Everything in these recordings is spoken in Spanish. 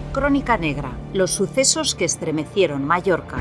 Crónica Negra, los sucesos que estremecieron Mallorca.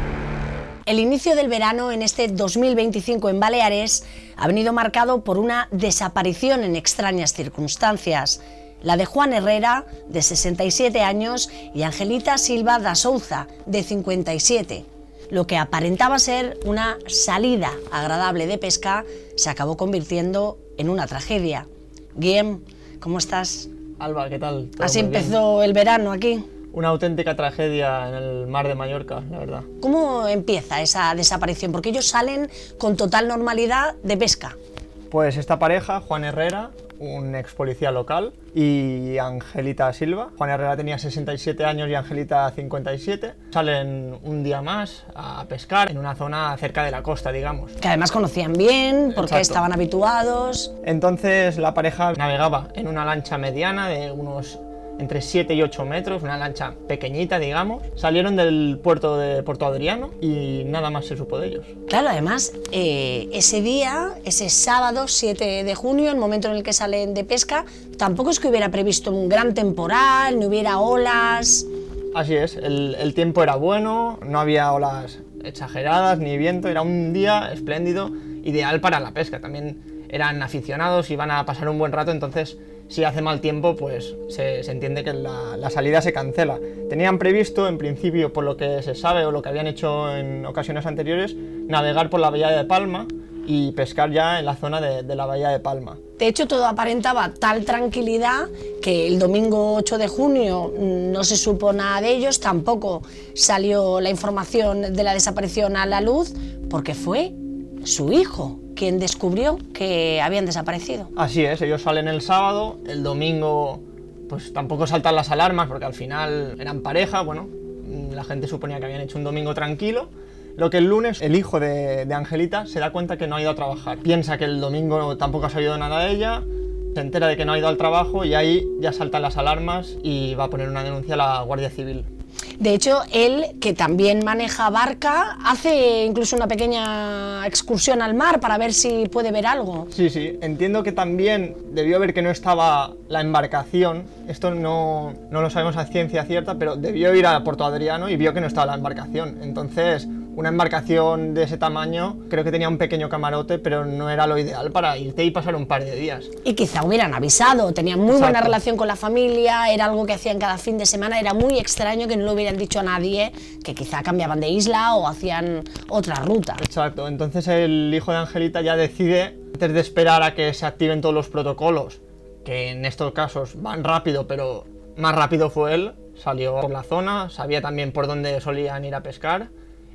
El inicio del verano en este 2025 en Baleares ha venido marcado por una desaparición en extrañas circunstancias. La de Juan Herrera, de 67 años, y Angelita Silva da Souza, de 57. Lo que aparentaba ser una salida agradable de pesca se acabó convirtiendo en una tragedia. Guillem, ¿cómo estás? Alba, ¿qué tal? Así empezó el verano aquí. Una auténtica tragedia en el mar de Mallorca, la verdad. ¿Cómo empieza esa desaparición? Porque ellos salen con total normalidad de pesca. Pues esta pareja, Juan Herrera, un ex policía local, y Angelita Silva. Juan Herrera tenía 67 años y Angelita 57. Salen un día más a pescar en una zona cerca de la costa, digamos. Que además conocían bien, porque Exacto. estaban habituados. Entonces la pareja navegaba en una lancha mediana de unos entre 7 y 8 metros, una lancha pequeñita, digamos. Salieron del puerto de Porto Adriano y nada más se supo de ellos. Claro, además, ese día, ese sábado 7 de junio, el momento en el que salen de pesca, tampoco es que hubiera previsto un gran temporal, no hubiera olas. Así es, el tiempo era bueno, no había olas exageradas ni viento, era un día espléndido, ideal para la pesca. También eran aficionados y van a pasar un buen rato, entonces si hace mal tiempo, pues se entiende que la salida se cancela. Tenían previsto, en principio, por lo que se sabe o lo que habían hecho en ocasiones anteriores, navegar por la bahía de Palma y pescar ya en la zona de la bahía de Palma. De hecho, todo aparentaba tal tranquilidad que el domingo 8 de junio no se supo nada de ellos, tampoco salió la información de la desaparición a la luz, porque fue su hijo quien descubrió que habían desaparecido. Así es, ellos salen el sábado, el domingo pues tampoco saltan las alarmas porque al final eran pareja, bueno, la gente suponía que habían hecho un domingo tranquilo. Lo que el lunes el hijo de Angelita se da cuenta que no ha ido a trabajar. Piensa que el domingo tampoco ha sabido nada de ella, se entera de que no ha ido al trabajo y ahí ya saltan las alarmas y va a poner una denuncia a la Guardia Civil. De hecho, él, que también maneja barca, hace incluso una pequeña excursión al mar para ver si puede ver algo. Sí, entiendo que también debió ver que no estaba la embarcación. Esto no lo sabemos a ciencia cierta, pero debió ir a Porto Adriano y vio que no estaba la embarcación. Entonces, una embarcación de ese tamaño, creo que tenía un pequeño camarote, pero no era lo ideal para irte y pasar un par de días. Y quizá hubieran avisado, tenían muy buena relación con la familia, era algo que hacían cada fin de semana, era muy extraño que no lo hubieran dicho a nadie, que quizá cambiaban de isla o hacían otra ruta. Exacto, entonces el hijo de Angelita ya decide, antes de esperar a que se activen todos los protocolos, que en estos casos van rápido, pero más rápido fue él, salió por la zona, sabía también por dónde solían ir a pescar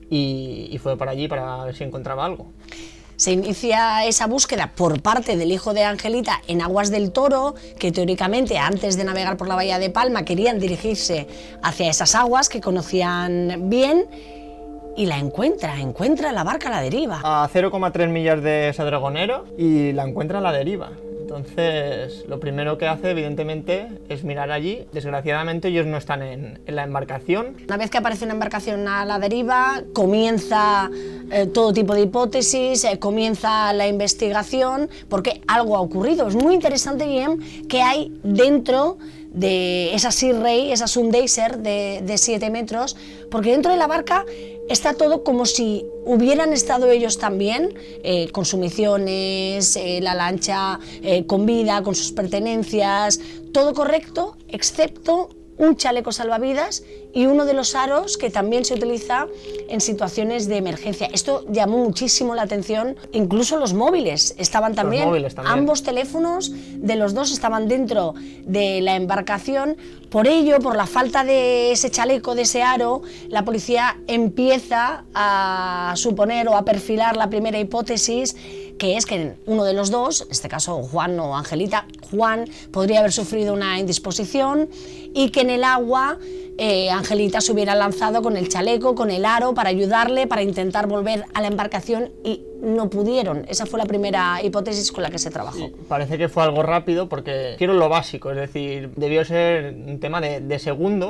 y fue para allí para ver si encontraba algo. Se inicia esa búsqueda por parte del hijo de Angelita en aguas del Toro, que teóricamente antes de navegar por la bahía de Palma querían dirigirse hacia esas aguas que conocían bien, y la encuentra la barca a la deriva. A 0,3 millas de Sadragonero y la encuentra a la deriva. Entonces, lo primero que hace, evidentemente, es mirar allí. Desgraciadamente, ellos no están en la embarcación. Una vez que aparece una embarcación a la deriva, comienza todo tipo de hipótesis, comienza la investigación, porque algo ha ocurrido. Es muy interesante, Guillem, que hay dentro de esa Sea Ray, esa Sundacer de 7 metros, porque dentro de la barca está todo como si hubieran estado ellos también, con sus misiones, la lancha con vida, con sus pertenencias, todo correcto, excepto un chaleco salvavidas y uno de los aros que también se utiliza en situaciones de emergencia. Esto llamó muchísimo la atención, incluso los móviles estaban también. Ambos teléfonos de los dos estaban dentro de la embarcación. Por ello, por la falta de ese chaleco, de ese aro, la policía empieza a suponer o a perfilar la primera hipótesis, que es que uno de los dos, en este caso Juan o Angelita, Juan podría haber sufrido una indisposición y que en el agua Angelita se hubiera lanzado con el chaleco, con el aro, para ayudarle, para intentar volver a la embarcación y no pudieron. Esa fue la primera hipótesis con la que se trabajó. Sí, parece que fue algo rápido porque quiero lo básico, es decir, debió ser un tema de segundos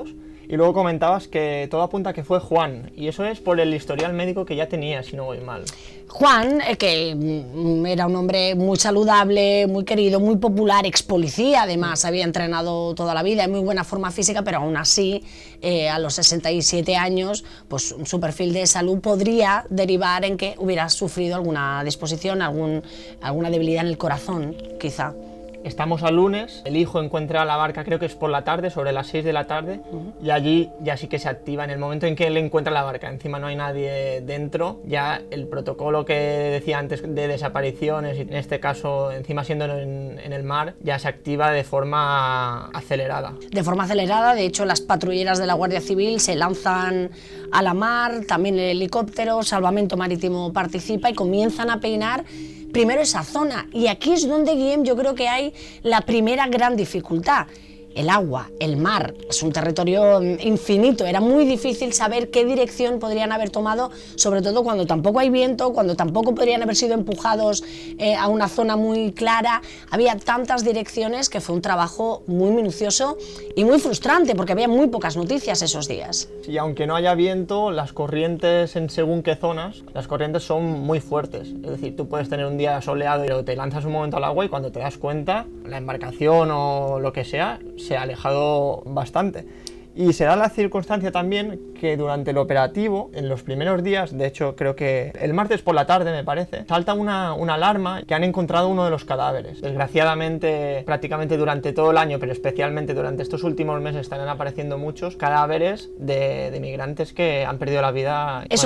Y luego comentabas que todo apunta a que fue Juan, y eso es por el historial médico que ya tenía, si no voy mal. Juan, que era un hombre muy saludable, muy querido, muy popular, ex policía además, había entrenado toda la vida, en muy buena forma física, pero aún así, a los 67 años, pues su perfil de salud podría derivar en que hubiera sufrido alguna disposición, alguna debilidad en el corazón, quizá. Estamos a lunes, el hijo encuentra la barca, creo que es por la tarde, sobre las 6 de la tarde, y allí ya sí que se activa en el momento en que él encuentra la barca. Encima no hay nadie dentro, ya el protocolo que decía antes de desapariciones, y en este caso encima siendo en el mar, ya se activa de forma acelerada. De forma acelerada, de hecho las patrulleras de la Guardia Civil se lanzan a la mar, también el helicóptero, Salvamento Marítimo participa y comienzan a peinar primero esa zona, y aquí es donde, Guillem, yo creo que hay la primera gran dificultad. El agua, el mar, es un territorio infinito, era muy difícil saber qué dirección podrían haber tomado, sobre todo cuando tampoco hay viento, cuando tampoco podrían haber sido empujados a una zona muy clara. Había tantas direcciones que fue un trabajo muy minucioso y muy frustrante, porque había muy pocas noticias esos días. Y aunque no haya viento, las corrientes en según qué zonas, las corrientes son muy fuertes. Es decir, tú puedes tener un día soleado, pero te lanzas un momento al agua y cuando te das cuenta, la embarcación o lo que sea, se ha alejado bastante. Y se da la circunstancia también que durante el operativo, en los primeros días, de hecho creo que el martes por la tarde me parece, salta una alarma que han encontrado uno de los cadáveres. Desgraciadamente, prácticamente durante todo el año, pero especialmente durante estos últimos meses, están apareciendo muchos cadáveres de migrantes que han perdido la vida. Es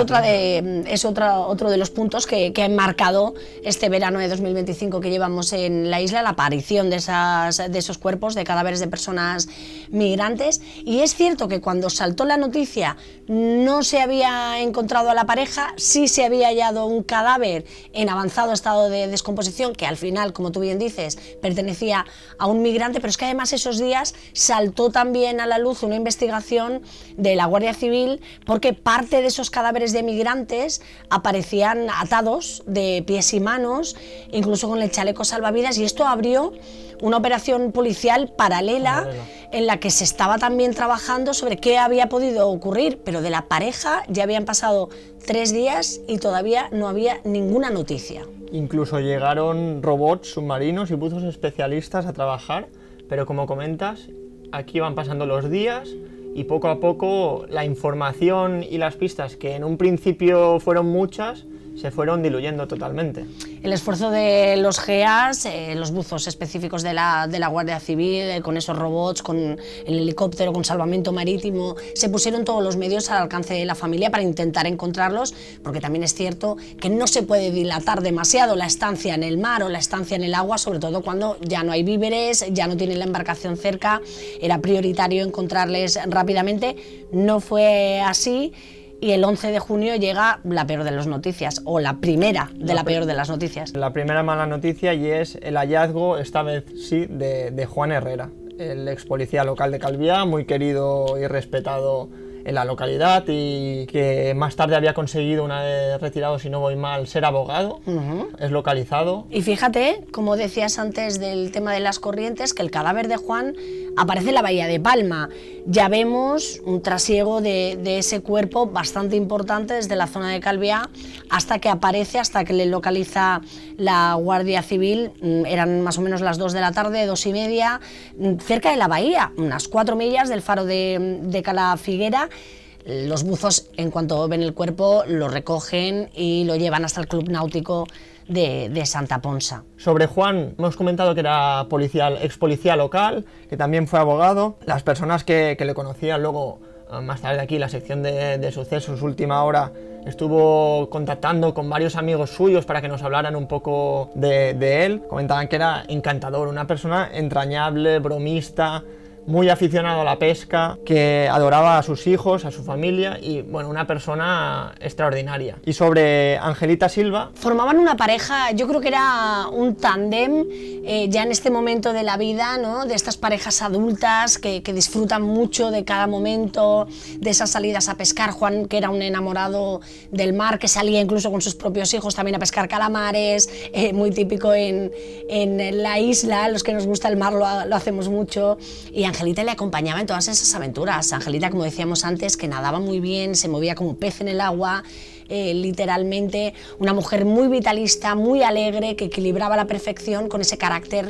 otro de los puntos que han marcado este verano de 2025 que llevamos en la isla, la aparición de esos cuerpos, de cadáveres de personas migrantes. Y es cierto que cuando saltó la noticia no se había encontrado a la pareja, sí se había hallado un cadáver en avanzado estado de descomposición, que al final, como tú bien dices, pertenecía a un migrante, pero es que además esos días saltó también a la luz una investigación de la Guardia Civil, porque parte de esos cadáveres de migrantes aparecían atados de pies y manos, incluso con el chaleco salvavidas, y esto abrió una operación policial paralela en la que se estaba también trabajando sobre qué había podido ocurrir, pero de la pareja ya habían pasado 3 días y todavía no había ninguna noticia. Incluso llegaron robots submarinos y buzos especialistas a trabajar, pero como comentas, aquí van pasando los días y poco a poco la información y las pistas, que en un principio fueron muchas, se fueron diluyendo totalmente. El esfuerzo de los GEAS, los buzos específicos de la Guardia Civil, con esos robots, con el helicóptero, con salvamento marítimo, se pusieron todos los medios al alcance de la familia para intentar encontrarlos, porque también es cierto que no se puede dilatar demasiado la estancia en el mar o la estancia en el agua, sobre todo cuando ya no hay víveres, ya no tienen la embarcación cerca. Era prioritario encontrarles rápidamente, no fue así. Y el 11 de junio llega la peor de las noticias, o la primera de la peor de las noticias. La primera mala noticia, y es el hallazgo, esta vez sí, de Juan Herrera, el ex policía local de Calviá, muy querido y respetado en la localidad, y que más tarde había conseguido, una vez retirado, si no voy mal, ser abogado. Es localizado. Y fíjate, como decías antes del tema de las corrientes, que el cadáver de Juan aparece en la bahía de Palma. Ya vemos un trasiego de ese cuerpo bastante importante desde la zona de Calviá hasta que aparece, hasta que le localiza la Guardia Civil. Eran más o menos las 2 de la tarde, 2:30, cerca de la bahía, unas 4 millas del faro de Cala Figuera. Los buzos, en cuanto ven el cuerpo, lo recogen y lo llevan hasta el Club Náutico de Santa Ponsa. Sobre Juan, hemos comentado que era ex policía local, que también fue abogado. Las personas que le conocían, luego, más tarde aquí, la sección de sucesos, última hora, estuvo contactando con varios amigos suyos para que nos hablaran un poco de él. Comentaban que era encantador, una persona entrañable, bromista, muy aficionado a la pesca, que adoraba a sus hijos, a su familia, y bueno, una persona extraordinaria. Y sobre Angelita Silva, formaban una pareja, yo creo que era un tándem ya en este momento de la vida, ¿no? De estas parejas adultas que disfrutan mucho de cada momento, de esas salidas a pescar. Juan, que era un enamorado del mar, que salía incluso con sus propios hijos también a pescar calamares, muy típico en la isla, los que nos gusta el mar lo hacemos mucho. Y Angelita le acompañaba en todas esas aventuras. Angelita, como decíamos antes, que nadaba muy bien, se movía como pez en el agua, literalmente una mujer muy vitalista, muy alegre, que equilibraba a la perfección con ese carácter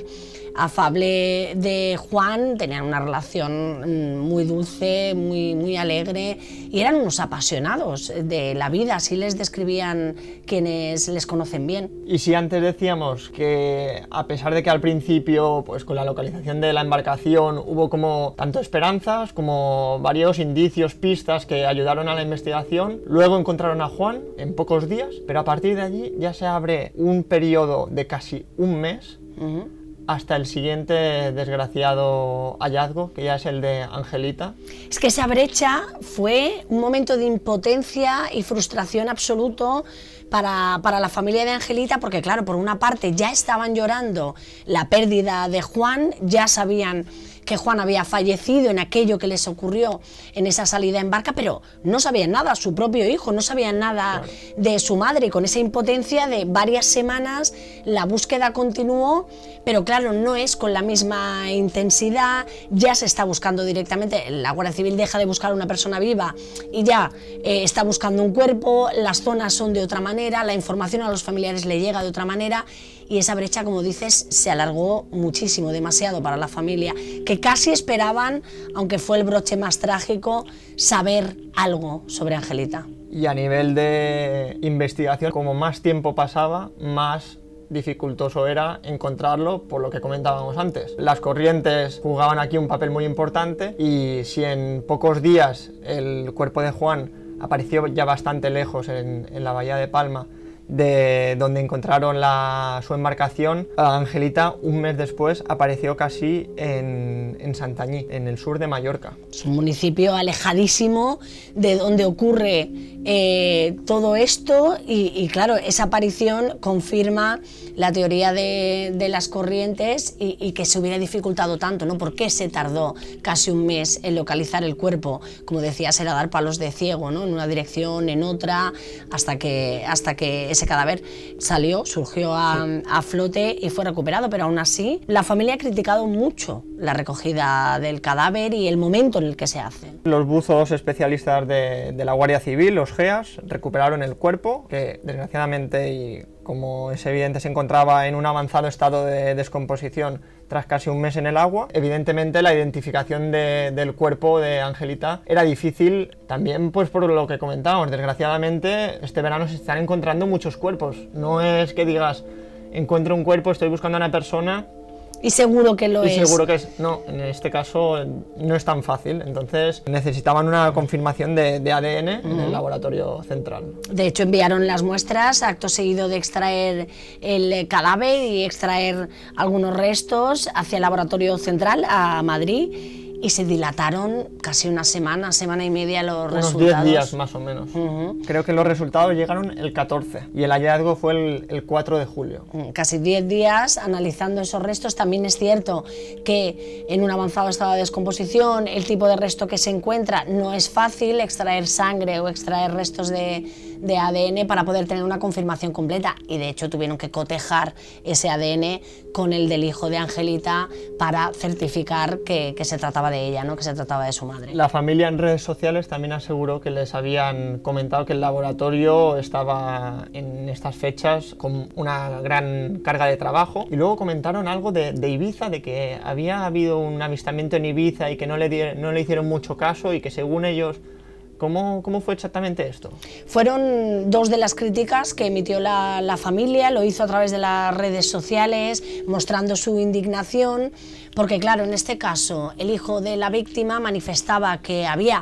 afable de Juan. Tenían una relación muy dulce, muy alegre, y eran unos apasionados de la vida, así les describían quienes les conocen bien. Y si antes decíamos que, a pesar de que al principio, pues con la localización de la embarcación hubo como tanto esperanzas como varios indicios, pistas que ayudaron a la investigación, luego encontraron a Juan en pocos días, pero a partir de allí ya se abre un periodo de casi un mes hasta el siguiente desgraciado hallazgo, que ya es el de Angelita. Es que esa brecha fue un momento de impotencia y frustración absoluto para la familia de Angelita, porque claro, por una parte ya estaban llorando la pérdida de Juan, ya sabían que Juan había fallecido en aquello que les ocurrió en esa salida en barca, pero no sabían nada, su propio hijo, no sabían nada de su madre, y con esa impotencia de varias semanas la búsqueda continuó, pero claro, no es con la misma intensidad, ya se está buscando directamente, la Guardia Civil deja de buscar a una persona viva y ya está buscando un cuerpo, las zonas son de otra manera, la información a los familiares le llega de otra manera, y esa brecha, como dices, se alargó muchísimo, demasiado para la familia, que casi esperaban, aunque fue el broche más trágico, saber algo sobre Angelita. Y a nivel de investigación, como más tiempo pasaba, más dificultoso era encontrarlo, por lo que comentábamos antes. Las corrientes jugaban aquí un papel muy importante, y si en pocos días el cuerpo de Juan apareció ya bastante lejos en la bahía de Palma, de donde encontraron su embarcación, Angelita un mes después apareció casi en Santañí, en el sur de Mallorca. Es un municipio alejadísimo de donde ocurre todo esto, y claro, esa aparición confirma la teoría de las corrientes, y que se hubiera dificultado tanto, ¿no? ¿Por qué se tardó casi un mes en localizar el cuerpo? Como decías, era dar palos de ciego, ¿no? En una dirección, en otra, hasta que ese cadáver surgió a flote y fue recuperado, pero aún así la familia ha criticado mucho la recogida del cadáver y el momento en el que se hace. Los buzos especialistas de la Guardia Civil, los GEAS, recuperaron el cuerpo, que desgraciadamente, y como es evidente, se encontraba en un avanzado estado de descomposición tras casi un mes en el agua. Evidentemente la identificación del cuerpo de Angelita era difícil, también pues por lo que comentábamos. Desgraciadamente este verano se están encontrando muchos cuerpos. No es que digas, encuentro un cuerpo, estoy buscando a una persona y seguro que lo es. Seguro que es. No, en este caso no es tan fácil. Entonces necesitaban una confirmación de ADN en el laboratorio central. De hecho, enviaron las muestras acto seguido de extraer el cadáver y extraer algunos restos hacia el laboratorio central a Madrid, y se dilataron casi una semana y media los resultados. Unos 10 días más o menos. Creo que los resultados llegaron el 14 y el hallazgo fue el 4 de julio. Casi 10 días analizando esos restos. También es cierto que en un avanzado estado de descomposición, el tipo de resto que se encuentra, no es fácil extraer sangre o extraer restos de ADN para poder tener una confirmación completa, y de hecho tuvieron que cotejar ese ADN con el del hijo de Angelita para certificar que se trataba de ella, ¿no? Que se trataba de su madre. La familia en redes sociales también aseguró que les habían comentado que el laboratorio estaba en estas fechas con una gran carga de trabajo, y luego comentaron algo de Ibiza, de que había habido un avistamiento en Ibiza y que no le hicieron mucho caso, y que según ellos... ¿Cómo fue exactamente esto? Fueron dos de las críticas que emitió la familia, lo hizo a través de las redes sociales, mostrando su indignación, porque claro, en este caso el hijo de la víctima manifestaba que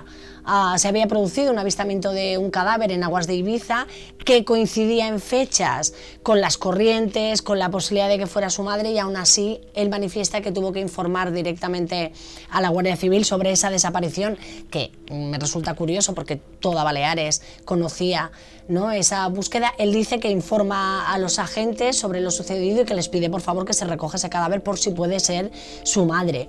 se había producido un avistamiento de un cadáver en aguas de Ibiza, que coincidía en fechas con las corrientes, con la posibilidad de que fuera su madre, y aún así él manifiesta que tuvo que informar directamente a la Guardia Civil sobre esa desaparición, que me resulta curioso porque toda Baleares conocía, ¿no?, esa búsqueda. Él dice que informa a los agentes sobre lo sucedido y que les pide por favor que se recoja ese cadáver por si puede ser su madre.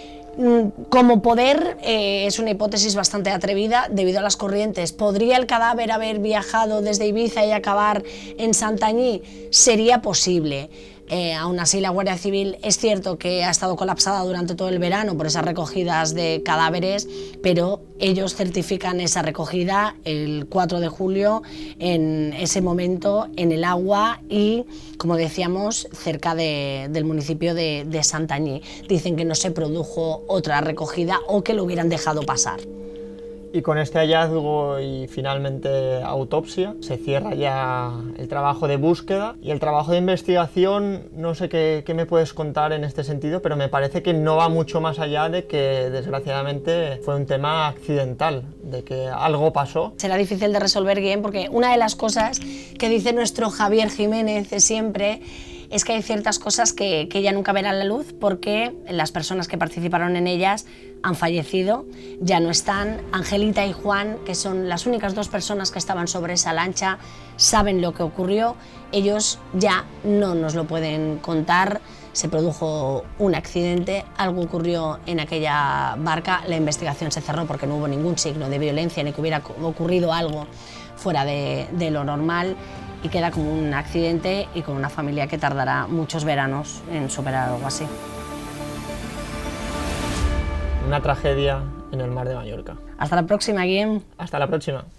Como poder, es una hipótesis bastante atrevida debido a las corrientes. ¿Podría el cadáver haber viajado desde Ibiza y acabar en Santañí? Sería posible. Aún así, la Guardia Civil es cierto que ha estado colapsada durante todo el verano por esas recogidas de cadáveres, pero ellos certifican esa recogida el 4 de julio, en ese momento en el agua y, como decíamos, cerca del municipio de Santanyí. Dicen que no se produjo otra recogida o que lo hubieran dejado pasar. Y con este hallazgo y finalmente autopsia se cierra ya el trabajo de búsqueda y el trabajo de investigación. No sé qué me puedes contar en este sentido, pero me parece que no va mucho más allá de que desgraciadamente fue un tema accidental, de que algo pasó. Será difícil de resolver, Guillem, porque una de las cosas que dice nuestro Javier Jiménez siempre es que hay ciertas cosas que ya nunca verán la luz porque las personas que participaron en ellas han fallecido, ya no están. Angelita y Juan, que son las únicas dos personas que estaban sobre esa lancha, saben lo que ocurrió. Ellos ya no nos lo pueden contar. Se produjo un accidente, algo ocurrió en aquella barca, la investigación se cerró porque no hubo ningún signo de violencia ni que hubiera ocurrido algo fuera de lo normal, y queda como un accidente y con una familia que tardará muchos veranos en superar algo así. Una tragedia en el mar de Mallorca. Hasta la próxima, Guillem. Hasta la próxima.